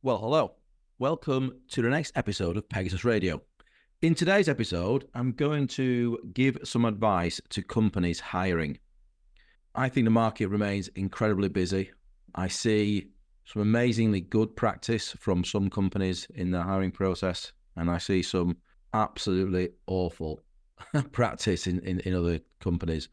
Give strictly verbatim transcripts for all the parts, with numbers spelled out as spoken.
Well, hello. Welcome to the next episode of Pegasus Radio. In today's episode, I'm going to give some advice to companies hiring. I think the market remains incredibly busy. I see some amazingly good practice from some companies in the hiring process, and I see some absolutely awful practice in, in, in other companies.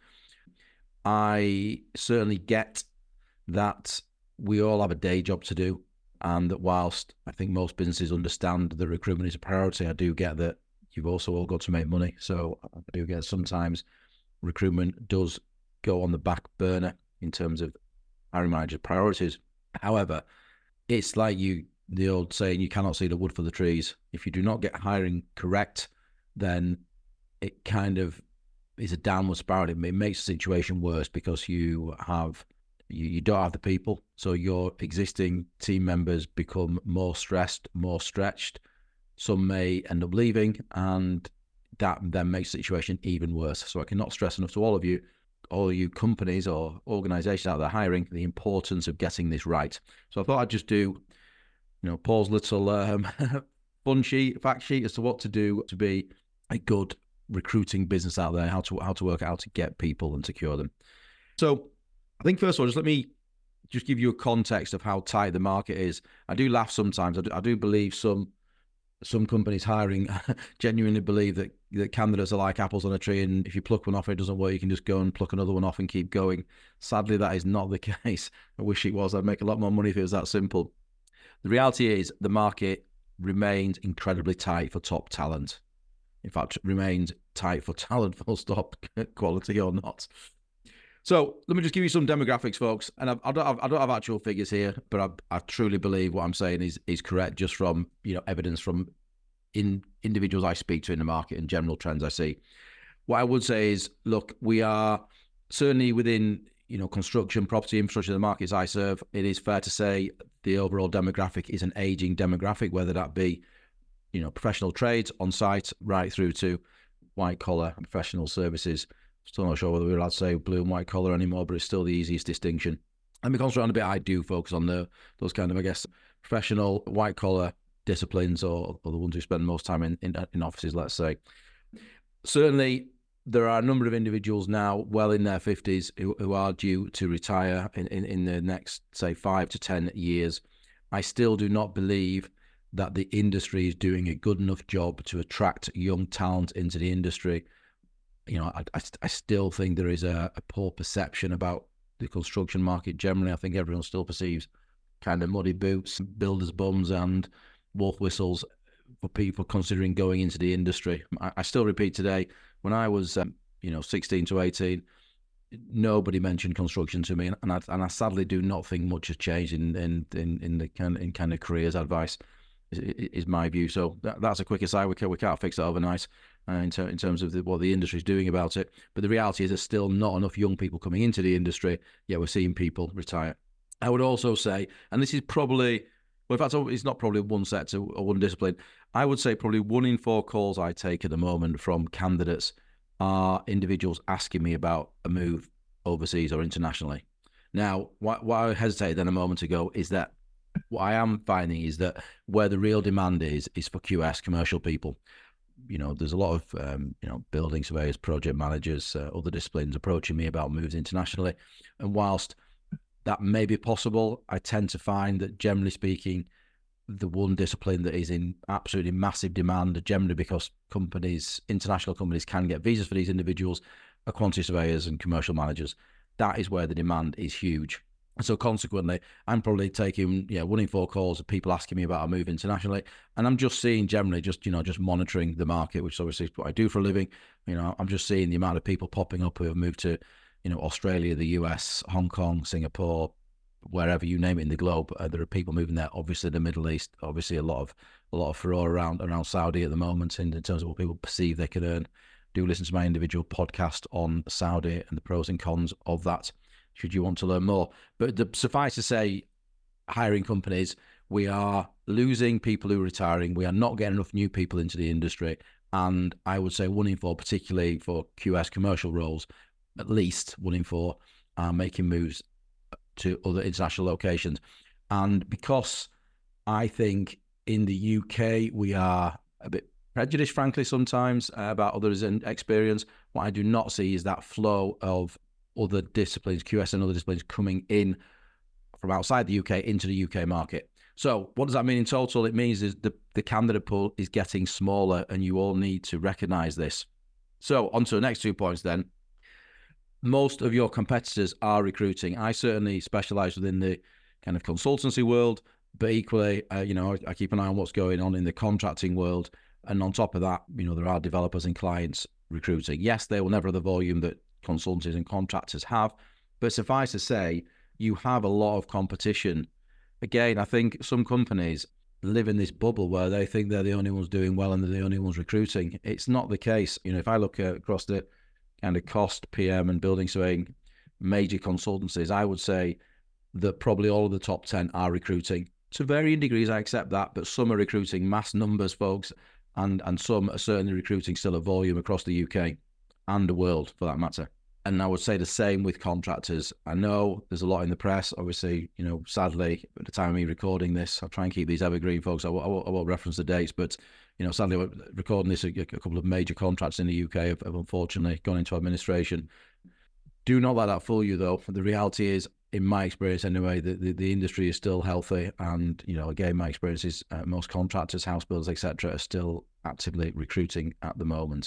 I certainly get that we all have a day job to do, and that whilst I think most businesses understand that recruitment is a priority, I do get that you've also all got to make money. So I do get sometimes recruitment does go on the back burner in terms of hiring manager priorities. However, it's like you the old saying, you cannot see the wood for the trees. If you do not get hiring correct, then it kind of is a downward spiral. It makes the situation worse because you have You, you don't have the people, so your existing team members become more stressed, more stretched. Some may end up leaving, and that then makes the situation even worse. So I cannot stress enough to all of you, all of you companies or organizations out there hiring, the importance of getting this right. So I thought I'd just do, you know, Paul's little um, fun sheet, fact sheet as to what to do to be a good recruiting business out there, how to how to work out how to get people and secure them. So I think first of all, just let me just give you a context of how tight the market is. I do laugh sometimes. I do, I do believe some some companies hiring genuinely believe that, that candidates are like apples on a tree, and if you pluck one off, it doesn't work, you can just go and pluck another one off and keep going. Sadly, that is not the case. I wish it was. I'd make a lot more money if it was that simple. The reality is the market remains incredibly tight for top talent. In fact, remains tight for talent, full stop, quality or not. So let me just give you some demographics, folks. And I, I don't have I don't have actual figures here, but I, I truly believe what I'm saying is is correct, just from you know evidence from in individuals I speak to in the market and general trends I see. What I would say is, look, we are certainly within you know construction, property, infrastructure, the markets I serve. It is fair to say the overall demographic is an aging demographic, whether that be you know professional trades on site right through to white collar professional services. Still not sure whether we're allowed to say blue and white collar anymore, but it's still the easiest distinction. And because around a bit, I do focus on the those kind of, I guess, professional white collar disciplines, or, or the ones who spend most time in, in in offices, let's say. Certainly, there are a number of individuals now well in their fifties who, who are due to retire in, in, in the next, say, five to ten years. I still do not believe that the industry is doing a good enough job to attract young talent into the industry. You know, I, I, I still think there is a, a poor perception about the construction market generally. I think everyone still perceives kind of muddy boots, builders' bums, and wolf whistles for people considering going into the industry. I, I still repeat today, when I was, um, you know, sixteen to eighteen, nobody mentioned construction to me, and I, and I sadly do not think much has changed in in in, in the kind in kind of careers advice. Is, is my view. So that, that's a quick aside. We can't, we can't fix that overnight uh, in, ter in terms of the, what the industry is doing about it. But the reality is there's still not enough young people coming into the industry. Yeah, we're seeing people retire. I would also say, and this is probably, well, in fact, it's not probably one sector or one discipline. I would say probably one in four calls I take at the moment from candidates are individuals asking me about a move overseas or internationally. Now, what, what I hesitated then a moment ago is that what I am finding is that where the real demand is, is for Q S, commercial people. You know, there's a lot of, um, you know, building surveyors, project managers, uh, other disciplines approaching me about moves internationally. And whilst that may be possible, I tend to find that generally speaking, the one discipline that is in absolutely massive demand, generally because companies, international companies can get visas for these individuals, are quantity surveyors and commercial managers. That is where the demand is huge. So consequently, I'm probably taking, yeah, one in four calls of people asking me about a move internationally. And I'm just seeing generally just, you know, just monitoring the market, which obviously is what I do for a living. You know, I'm just seeing the amount of people popping up who have moved to, you know, Australia, the U S, Hong Kong, Singapore, wherever you name it in the globe. Uh, there are people moving there, obviously the Middle East, obviously a lot of, a lot of furore around, around Saudi at the moment in, in terms of what people perceive they can earn. Do listen to my individual podcast on Saudi and the pros and cons of that, should you want to learn more. But the, suffice to say, hiring companies, we are losing people who are retiring. We are not getting enough new people into the industry. And I would say one in four, particularly for Q S commercial roles, at least one in four are making moves to other international locations. And because I think in the U K, we are a bit prejudiced, frankly, sometimes uh, about others' experience. What I do not see is that flow of other disciplines, Q S and other disciplines, coming in from outside the U K into the U K market. So what does that mean in total? It means is the, the candidate pool is getting smaller, and you all need to recognize this. So on to the next two points then. Most of your competitors are recruiting. I certainly specialize within the kind of consultancy world, but equally, uh, you know, I, I keep an eye on what's going on in the contracting world. And on top of that, you know, there are developers and clients recruiting. Yes, they will never have the volume that consultants and contractors have, but suffice to say, you have a lot of competition. Again, I think some companies live in this bubble where they think they're the only ones doing well and they're the only ones recruiting. It's not the case. You know, if I look uh, across the kind of cost, P M and building surveying major consultancies, I would say that probably all of the top ten are recruiting. To varying degrees, I accept that, but some are recruiting mass numbers, folks, and, and some are certainly recruiting still at volume across the U K and the world, for that matter. And I would say the same with contractors. I know there's a lot in the press, obviously, you know, sadly, at the time of me recording this, I'll try and keep these evergreen, folks. I won't, I won't, I won't reference the dates, but, you know, sadly, recording this, a, a couple of major contracts in the U K have, have unfortunately gone into administration. Do not let that fool you, though. The reality is, in my experience anyway, the, the, the industry is still healthy. And, you know, again, my experience is uh, most contractors, house builders, et cetera, are still actively recruiting at the moment.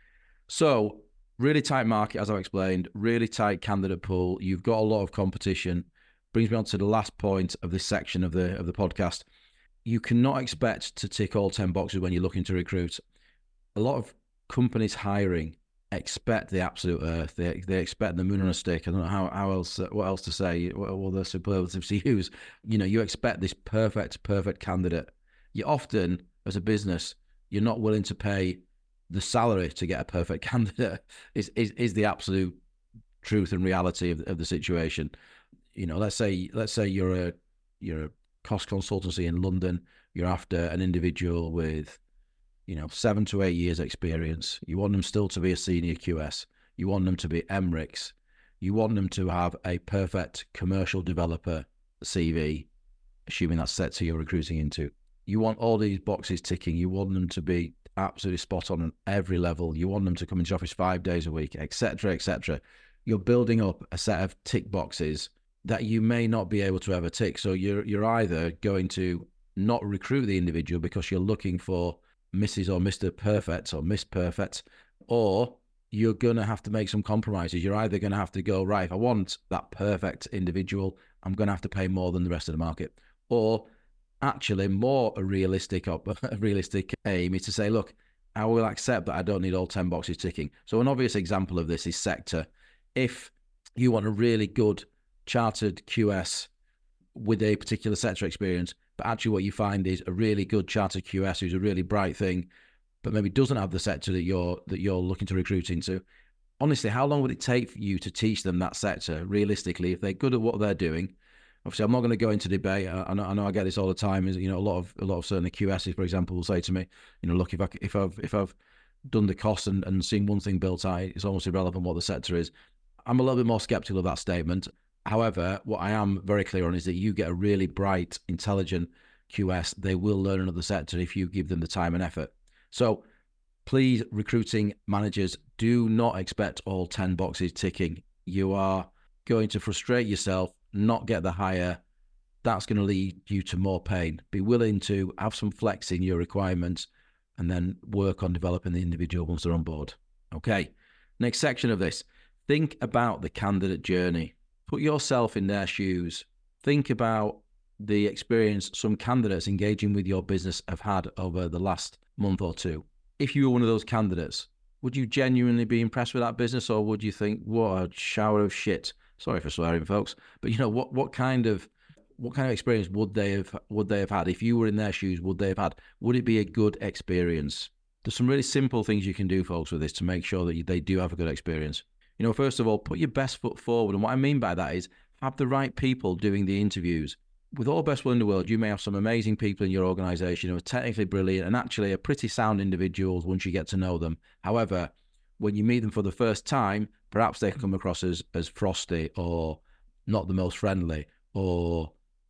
So, really tight market, as I've explained, really tight candidate pool. You've got a lot of competition. Brings me on to the last point of this section of the of the podcast. You cannot expect to tick all ten boxes when you're looking to recruit. A lot of companies hiring expect the absolute earth. They they expect the moon on a stick. I don't know how, how else what else to say. What are the superlatives to use? You know, you expect this perfect, perfect candidate. You often, as a business, you're not willing to pay the salary to get a perfect candidate. is, is is the absolute truth and reality of, of the situation. You know, let's say let's say you're a you're a cost consultancy in London. You're after an individual with, you know, seven to eight years experience. You want them still to be a senior Q S. You want them to be M R I C S. You want them to have a perfect commercial developer C V, assuming that's set to you're recruiting into. You want all these boxes ticking. You want them to be absolutely spot on at every level. You want them to come into office five days a week, et cetera, et cetera. You're building up a set of tick boxes that you may not be able to ever tick. So you're you're either going to not recruit the individual because you're looking for Missus or Mister Perfect or Miss Perfect, or you're going to have to make some compromises. You're either going to have to go, right, if I want that perfect individual, I'm going to have to pay more than the rest of the market. Or actually, more a realistic a realistic aim is to say, look, I will accept that I don't need all ten boxes ticking. So an obvious example of this is sector. If you want a really good chartered Q S with a particular sector experience, but actually what you find is a really good chartered Q S who's a really bright thing, but maybe doesn't have the sector that you're that you're looking to recruit into. Honestly, how long would it take for you to teach them that sector realistically if they're good at what they're doing? Obviously, I'm not going to go into debate. I know, I know I get this all the time. Is you know a lot of a lot of certainly Q Ss, for example, will say to me, you know, look, if I if I've if I've done the costs and, and seen one thing built out, it's almost irrelevant what the sector is. I'm a little bit more skeptical of that statement. However, what I am very clear on is that you get a really bright, intelligent Q S. They will learn another sector if you give them the time and effort. So please, recruiting managers, do not expect all ten boxes ticking. You are going to frustrate yourself, not get the hire. That's going to lead you to more pain. Be willing to have some flex in your requirements and then work on developing the individual once they're on board. Okay, next section of this. Think about the candidate journey. Put yourself in their shoes. Think about the experience some candidates engaging with your business have had over the last month or two. If you were one of those candidates, would you genuinely be impressed with that business, or would you think, what a shower of shit? Sorry for swearing, folks, but you know what? What kind of what kind of experience would they have would they have had if you were in their shoes? Would they have had? Would it be a good experience? There's some really simple things you can do, folks, with this to make sure that you, they do have a good experience. You know, first of all, put your best foot forward, and what I mean by that is have the right people doing the interviews. With all best will in the world, you may have some amazing people in your organization who are technically brilliant and actually are pretty sound individuals once you get to know them. However, when you meet them for the first time, perhaps they come across as, as frosty or not the most friendly or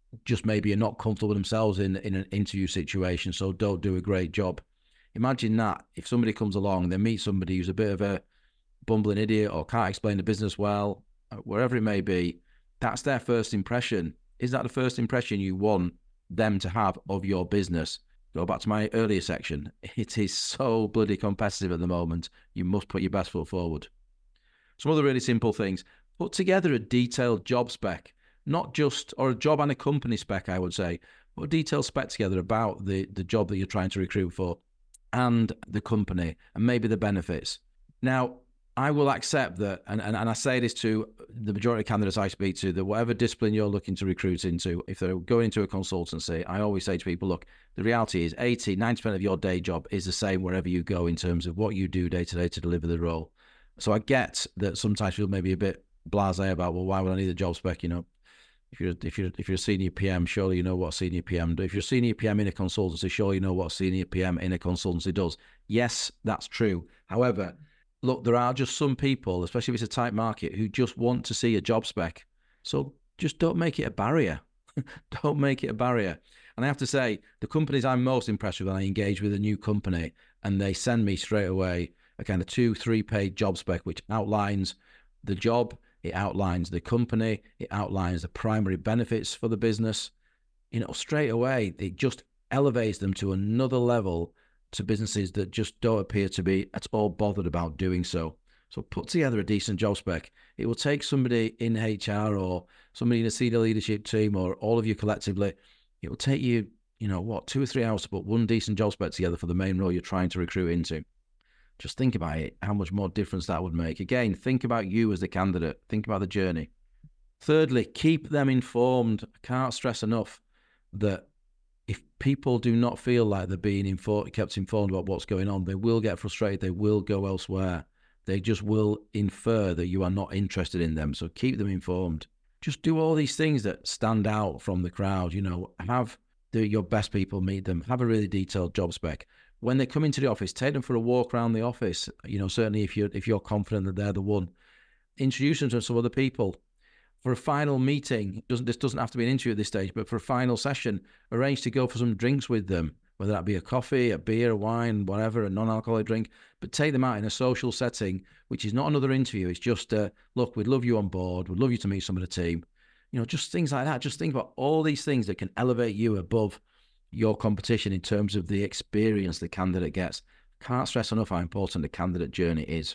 just maybe are not comfortable themselves in, in an interview situation, so don't do a great job. Imagine that if somebody comes along, they meet somebody who's a bit of a bumbling idiot or can't explain the business well, wherever it may be, that's their first impression. Is that the first impression you want them to have of your business? Go back to my earlier section. It is so bloody competitive at the moment. You must put your best foot forward. Some other really simple things. Put together a detailed job spec, not just, or a job and a company spec, I would say. Put a detailed spec together about the, the job that you're trying to recruit for and the company and maybe the benefits. Now, I will accept that, and, and, and I say this to the majority of candidates I speak to, that whatever discipline you're looking to recruit into, if they're going into a consultancy, I always say to people, look, the reality is eighty, ninety percent of your day job is the same wherever you go in terms of what you do day to day to deliver the role. So I get that sometimes people may be a bit blasé about, well, why would I need a job spec? You know, if you're if you're if you're a senior P M, surely you know what a senior P M does. If you're a senior P M in a consultancy, surely you know what a senior P M in a consultancy does. Yes, that's true. However, look, there are just some people, especially if it's a tight market, who just want to see a job spec. So just don't make it a barrier. Don't make it a barrier. And I have to say, the companies I'm most impressed with when I engage with a new company and they send me straight away a kind of two, three page job spec, which outlines the job, it outlines the company, it outlines the primary benefits for the business. You know, straight away, it just elevates them to another level to businesses that just don't appear to be at all bothered about doing so. So put together a decent job spec. It will take somebody in H R or somebody in a senior leadership team or all of you collectively, it will take you, you know, what, two or three hours to put one decent job spec together for the main role you're trying to recruit into. Just think about it, how much more difference that would make. Again, think about you as the candidate. Think about the journey. Thirdly, keep them informed. I can't stress enough that if people do not feel like they're being informed, kept informed about what's going on, they will get frustrated. They will go elsewhere. They just will infer that you are not interested in them. So keep them informed. Just do all these things that stand out from the crowd. You know, have the, your best people meet them. Have a really detailed job spec. When they come into the office, take them for a walk around the office. You know, certainly if you're if you're confident that they're the one, introduce them to some other people. For a final meeting, doesn't this doesn't have to be an interview at this stage, but for a final session, arrange to go for some drinks with them, whether that be a coffee, a beer, a wine, whatever, a non-alcoholic drink, but take them out in a social setting, which is not another interview. It's just, uh, look, we'd love you on board. We'd love you to meet some of the team. You know, just things like that. Just think about all these things that can elevate you above your competition in terms of the experience the candidate gets. Can't stress enough how important the candidate journey is.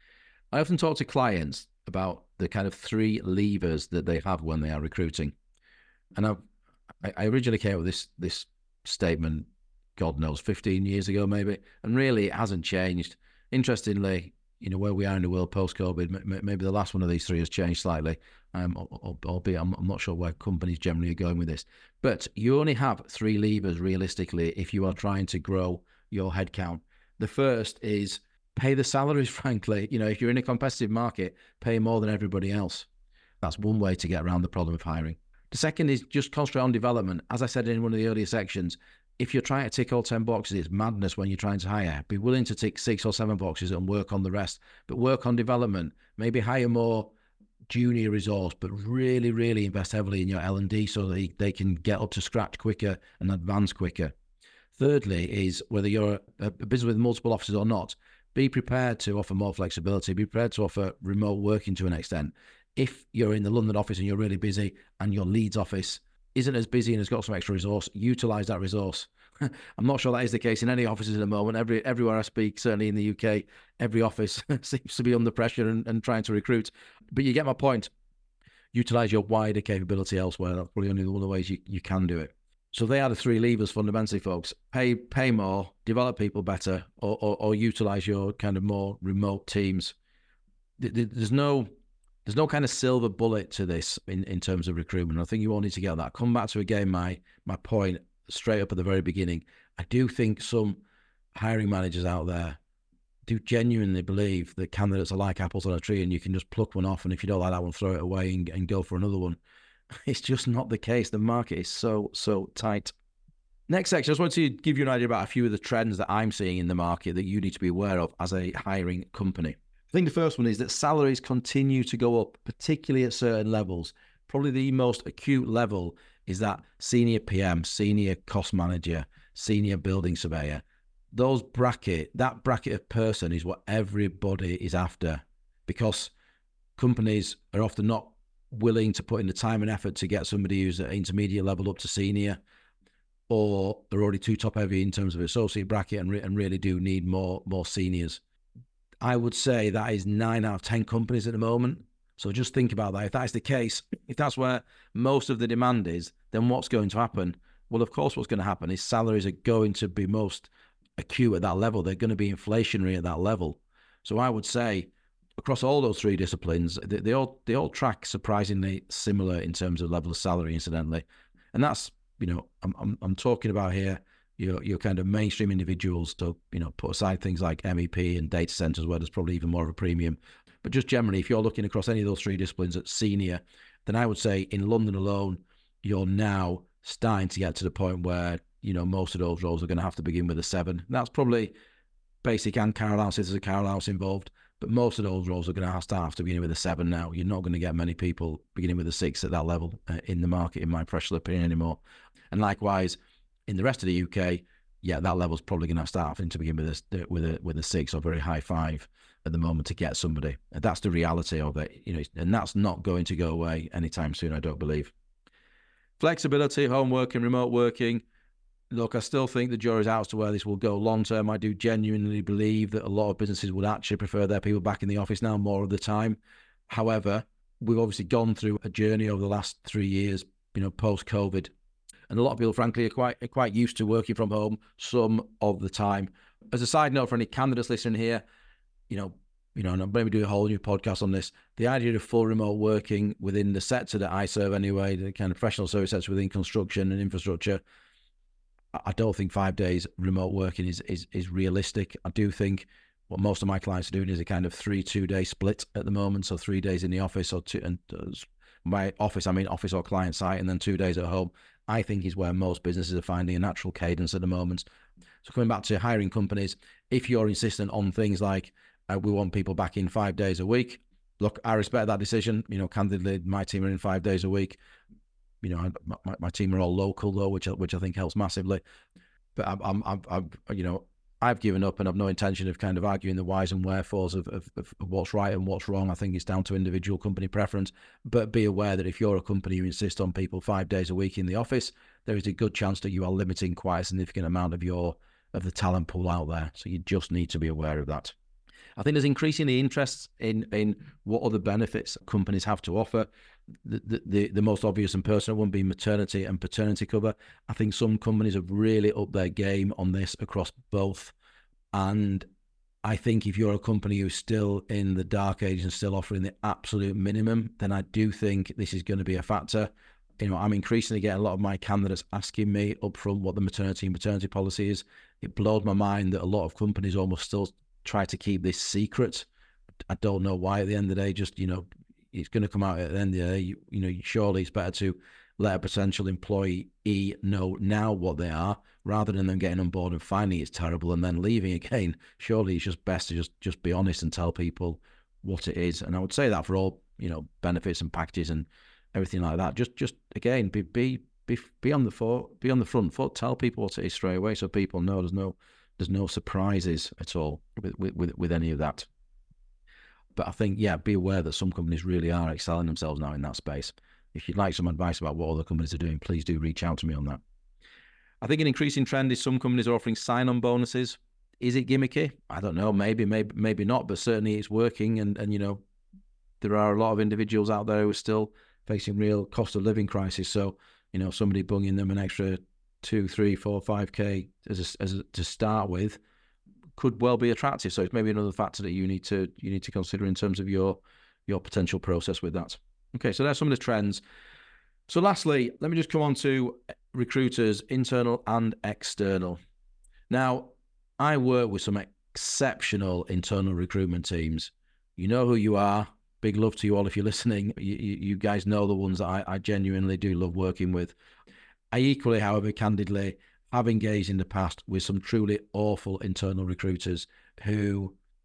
I often talk to clients about the kind of three levers that they have when they are recruiting. And I've, I originally came up with this, this statement, God knows, fifteen years ago maybe, and really it hasn't changed. Interestingly, you know, where we are in the world post-COVID, maybe the last one of these three has changed slightly, um, albeit I'm, I'm not sure where companies generally are going with this. But you only have three levers realistically if you are trying to grow your headcount. The first is pay the salaries, frankly. You know, if you're in a competitive market, pay more than everybody else. That's one way to get around the problem of hiring. The second is just concentrate on development. As I said in one of the earlier sections, if you're trying to tick all ten boxes, it's madness when you're trying to hire. Be willing to tick six or seven boxes and work on the rest, but work on development. Maybe hire more junior resource, but really, really invest heavily in your L and D so that they, they can get up to scratch quicker and advance quicker. Thirdly is whether you're a, a business with multiple offices or not, be prepared to offer more flexibility, be prepared to offer remote working to an extent. If you're in the London office and you're really busy and your Leeds office isn't as busy and has got some extra resource, utilize that resource. I'm not sure that is the case in any offices at the moment. Every Everywhere I speak, certainly in the U K, every office seems to be under pressure and, and trying to recruit. But you get my point. Utilize your wider capability elsewhere. That's probably only one of the ways you, you can do it. So they are the three levers fundamentally, folks. Pay pay more, develop people better, or, or, or utilize your kind of more remote teams. There's no there's no kind of silver bullet to this in, in terms of recruitment. I think you all need to get that. Come back to again my my point straight up at the very beginning. I do think some hiring managers out there do genuinely believe that candidates are like apples on a tree and you can just pluck one off, and if you don't like that one, throw it away and, and go for another one. It's just not the case. The market is so, so tight. Next section, I just want to give you an idea about a few of the trends that I'm seeing in the market that you need to be aware of as a hiring company. I think the first one is that salaries continue to go up, particularly at certain levels. Probably the most acute level is that senior P M, senior cost manager, senior building surveyor, those bracket, that bracket of person is what everybody is after, because companies are often not willing to put in the time and effort to get somebody who's at intermediate level up to senior, or they're already too top heavy in terms of associate bracket and, re- and really do need more more seniors. I would say that is nine out of ten companies at the moment. So just think about that. If that is the case, if that's where most of the demand is, then what's going to happen? Well, of course, what's going to happen is salaries are going to be most acute at that level. They're going to be inflationary at that level. So I would say across all those three disciplines, they, they all they all track surprisingly similar in terms of level of salary, incidentally. And that's, you know, I'm I'm, I'm talking about here your your kind of mainstream individuals. So, you know, put aside things like M E P and data centers where there's probably even more of a premium. But just generally, if you're looking across any of those three disciplines at senior, then I would say in London alone, you're now starting to get to the point where, you know, most of those roles are going to have to begin with a seven. That's probably basic and car allowances. There's a car allowance involved, but most of those roles are going to have to have to begin with a seven now. You're not going to get many people beginning with a six at that level uh, in the market, in my professional opinion, anymore. And likewise, in the rest of the U K, yeah, that level's probably going to start having to begin with a with a with a six or very high five at the moment to get somebody. And that's the reality of it, you know, and that's not going to go away anytime soon, I don't believe. Flexibility, home working, remote working. Look, I still think the jury's out as to where this will go long term. I do genuinely believe that a lot of businesses would actually prefer their people back in the office now more of the time. However, we've obviously gone through a journey over the last three years, you know, post-COVID. And a lot of people, frankly, are quite are quite used to working from home some of the time. As a side note, for any candidates listening here, you know, you know, and I'm maybe do a whole new podcast on this. The idea of full remote working within the sector that I serve anyway, the kind of professional service sector within construction and infrastructure, I don't think five days remote working is is is realistic. I do think what most of my clients are doing is a kind of three two day split at the moment. So three days in the office or two, and uh, by office I mean office or client site, and then two days at home. I think is where most businesses are finding a natural cadence at the moment. So coming back to hiring companies, if you're insistent on things like uh, we want people back in five days a week, look, I respect that decision. You know, candidly, my team are in five days a week. You know, my, my team are all local though, which which I think helps massively. But I'm, I'm, I'm, I'm, you know, I've given up and I've no intention of kind of arguing the whys and wherefores of, of, of what's right and what's wrong. I think it's down to individual company preference. But be aware that if you're a company who insists on people five days a week in the office, there is a good chance that you are limiting quite a significant amount of your of the talent pool out there. So you just need to be aware of that. I think there's increasingly interest in in what other benefits companies have to offer. The, the, the most obvious and personal one being maternity and paternity cover. I think some companies have really upped their game on this across both. And I think if you're a company who's still in the dark ages and still offering the absolute minimum, then I do think this is going to be a factor. You know, I'm increasingly getting a lot of my candidates asking me upfront what the maternity and paternity policy is. It blows my mind that a lot of companies almost still try to keep this secret. I don't know why at the end of the day, just, you know, it's going to come out at the end of the day. You, you know, surely it's better to let a potential employee know now what they are rather than them getting on board and finding it's terrible and then leaving again. Surely it's just best to just, just be honest and tell people what it is. And I would say that for all, you know, benefits and packages and everything like that. Just, just again, be be be be on the foot, be on the front foot. Tell people what it is straight away, so people know there's no there's no surprises at all with with with any of that. But I think, yeah, be aware that some companies really are excelling themselves now in that space. If you'd like some advice about what other companies are doing, please do reach out to me on that. I think an increasing trend is some companies are offering sign-on bonuses. Is it gimmicky? I don't know. Maybe, maybe, maybe not. But certainly it's working. And and you know, there are a lot of individuals out there who are still facing real cost of living crisis. So you know, somebody bunging them an extra two, three, four, five k as a, as a, to start with could well be attractive. So it's maybe another factor that you need to you need to consider in terms of your your potential process with that. Okay, so there's some of the trends. So lastly, let me just come on to recruiters, internal and external. Now, I work with some exceptional internal recruitment teams. You know who you are. Big love to you all if you're listening. You, you guys know the ones that I, I genuinely do love working with. I equally, however, candidly, have engaged in the past with some truly awful internal recruiters who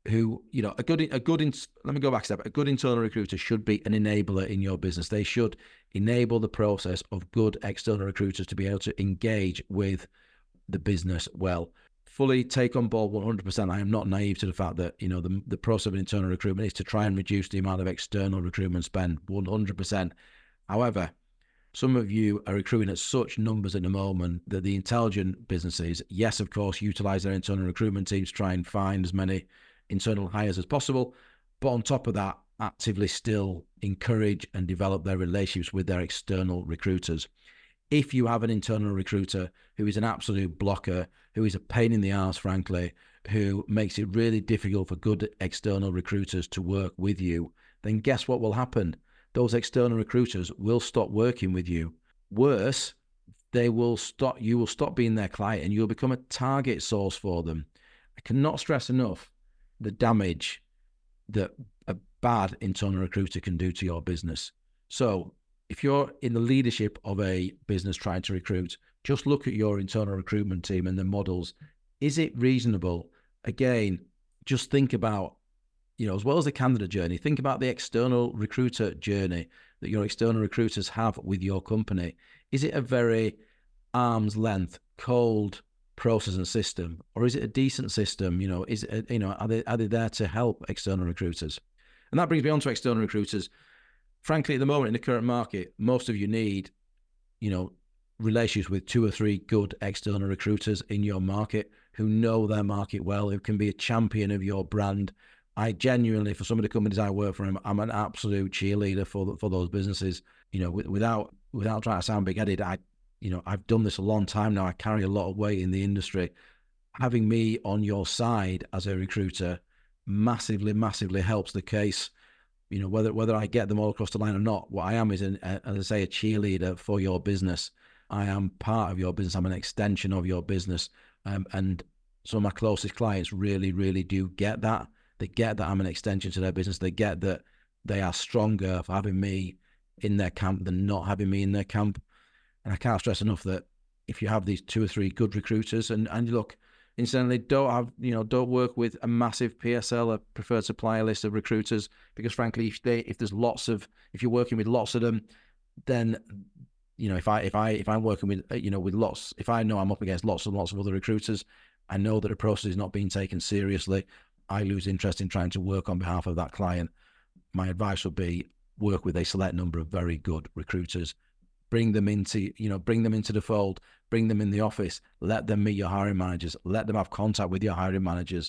who, you know, a good, a good, in, let me go back a step. A good internal recruiter should be an enabler in your business. They should enable the process of good external recruiters to be able to engage with the business well. Fully take on board one hundred percent. I am not naive to the fact that, you know, the, the process of internal recruitment is to try and reduce the amount of external recruitment spend, one hundred percent. However, some of you are recruiting at such numbers at the moment that the intelligent businesses, yes, of course, utilize their internal recruitment teams to try and find as many internal hires as possible. But on top of that, actively still encourage and develop their relationships with their external recruiters. If you have an internal recruiter who is an absolute blocker, who is a pain in the arse, frankly, who makes it really difficult for good external recruiters to work with you, then guess what will happen? Those external recruiters will stop working with you. Worse, they will stop, you will stop being their client and you'll become a target source for them. I cannot stress enough the damage that a bad internal recruiter can do to your business. So if you're in the leadership of a business trying to recruit, just look at your internal recruitment team and the models. Is it reasonable? Again, just think about, you know, as well as the candidate journey, think about the external recruiter journey that your external recruiters have with your company. Is it a very arm's length, cold process and system, or is it a decent system? You know, is it, you know, are they, are they there to help external recruiters? And that brings me on to external recruiters. Frankly, at the moment in the current market, most of you need, you know, relationships with two or three good external recruiters in your market who know their market well, who can be a champion of your brand. I genuinely, for some of the companies I work for, I'm an absolute cheerleader for for those businesses. You know, without without trying to sound big-headed, I, you know, I've done this a long time now. I carry a lot of weight in the industry. Having me on your side as a recruiter massively, massively helps the case. You know, whether whether I get them all across the line or not, what I am is, an, a, as I say, a cheerleader for your business. I am part of your business. I'm an extension of your business. Um, and some of my closest clients really, really do get that. They get that I'm an extension to their business. They get that they are stronger for having me in their camp than not having me in their camp. And I can't stress enough that if you have these two or three good recruiters, and, and look, incidentally, don't have, you know, don't work with a massive P S L, a preferred supplier list of recruiters, because frankly, if they, if there's lots of, if you're working with lots of them, then, you know, if I, if I, if I'm working with, you know, with lots, if I know I'm up against lots and lots of other recruiters, I know that the process is not being taken seriously, I lose interest in trying to work on behalf of that client. My advice would be work with a select number of very good recruiters. Bring them into, you know, bring them into the fold, bring them in the office, let them meet your hiring managers, let them have contact with your hiring managers.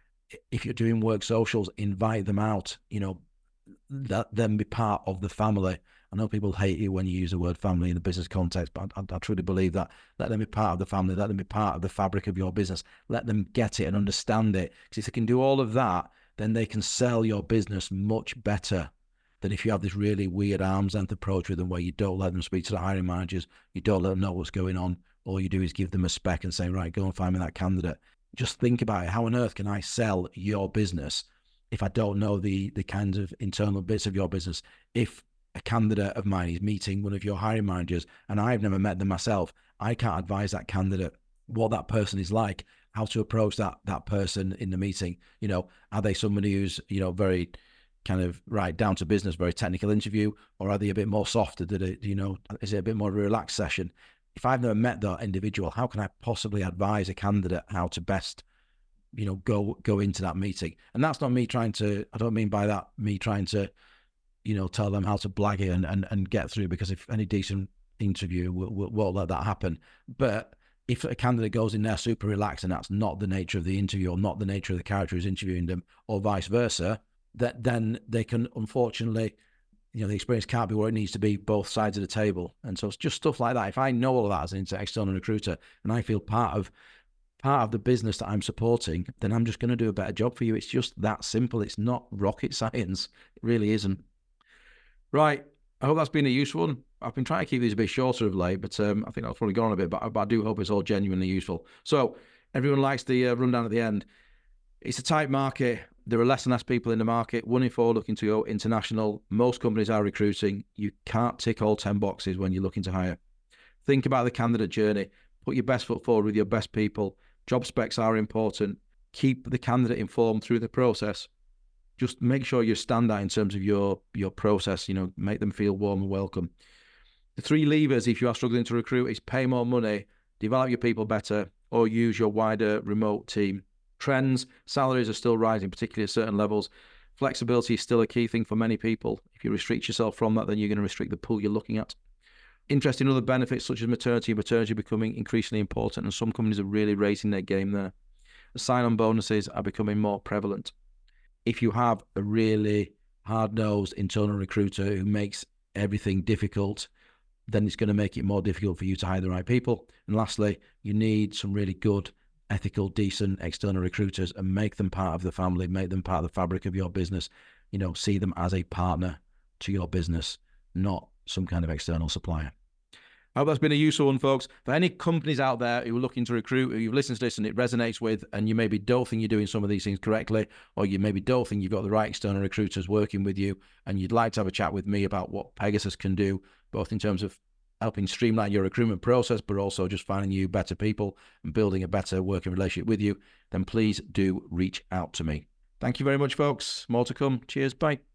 If you're doing work socials, invite them out, you know, let them be part of the family. I know people hate you when you use the word family in the business context, but I, I truly believe that. Let them be part of the family, let them be part of the fabric of your business, let them get it and understand it. Because if they can do all of that, then they can sell your business much better than if you have this really weird arm's length approach with them where you don't let them speak to the hiring managers, you don't let them know what's going on. All you do is give them a spec and say, right, go and find me that candidate. Just think about it. How on earth can I sell your business if I don't know the the kinds of internal bits of your business? If a candidate of mine is meeting one of your hiring managers and I've never met them myself, I can't advise that candidate what that person is like, how to approach that that person in the meeting. You know, are they somebody who's, you know, very kind of right down to business, very technical interview, or are they a bit more softer? Did it, you know, is it a bit more of a relaxed session? If I've never met that individual, how can I possibly advise a candidate how to best, you know, go go into that meeting? And that's not me trying to, I don't mean by that me trying to, you know, tell them how to blag it and, and, and get through, because if any decent interview will, will, won't let that happen. But if a candidate goes in there super relaxed and that's not the nature of the interview or not the nature of the character who's interviewing them, or vice versa, that then they can, unfortunately, you know, the experience can't be where it needs to be both sides of the table. And so it's just stuff like that. If I know all of that as an external recruiter and I feel part of part of the business that I'm supporting, then I'm just going to do a better job for you. It's just that simple. It's not rocket science. It really isn't. Right. I hope that's been a useful one. I've been trying to keep these a bit shorter of late, but um, I think I've probably gone on a bit, but I, but I do hope it's all genuinely useful. So everyone likes the uh, rundown at the end. It's a tight market. There are less and less people in the market. One in four looking to go international. Most companies are recruiting. You can't tick all ten boxes when you're looking to hire. Think about the candidate journey. Put your best foot forward with your best people. Job specs are important. keep the candidate informed through the process. Just make sure you stand out in terms of your, your process, you know, make them feel warm and welcome. The three levers, if you are struggling to recruit, is pay more money, develop your people better, or use your wider remote team. Trends, salaries are still rising, particularly at certain levels. Flexibility is still a key thing for many people. If you restrict yourself from that, then you're going to restrict the pool you're looking at. Interest in other benefits such as maternity and paternity are becoming increasingly important, and some companies are really raising their game there. The sign-on bonuses are becoming more prevalent. If you have a really hard-nosed internal recruiter who makes everything difficult, then it's going to make it more difficult for you to hire the right people. And lastly, you need some really good, ethical, decent external recruiters, and make them part of the family, make them part of the fabric of your business. You know, see them as a partner to your business, not some kind of external supplier. I hope that's been a useful one, folks. For any companies out there who are looking to recruit, who you've listened to this and it resonates with, and you maybe don't think you're doing some of these things correctly, or you maybe don't think you've got the right external recruiters working with you, and you'd like to have a chat with me about what Pegasus can do, both in terms of helping streamline your recruitment process, but also just finding you better people and building a better working relationship with you, then please do reach out to me. Thank you very much, folks. More to come. Cheers. Bye.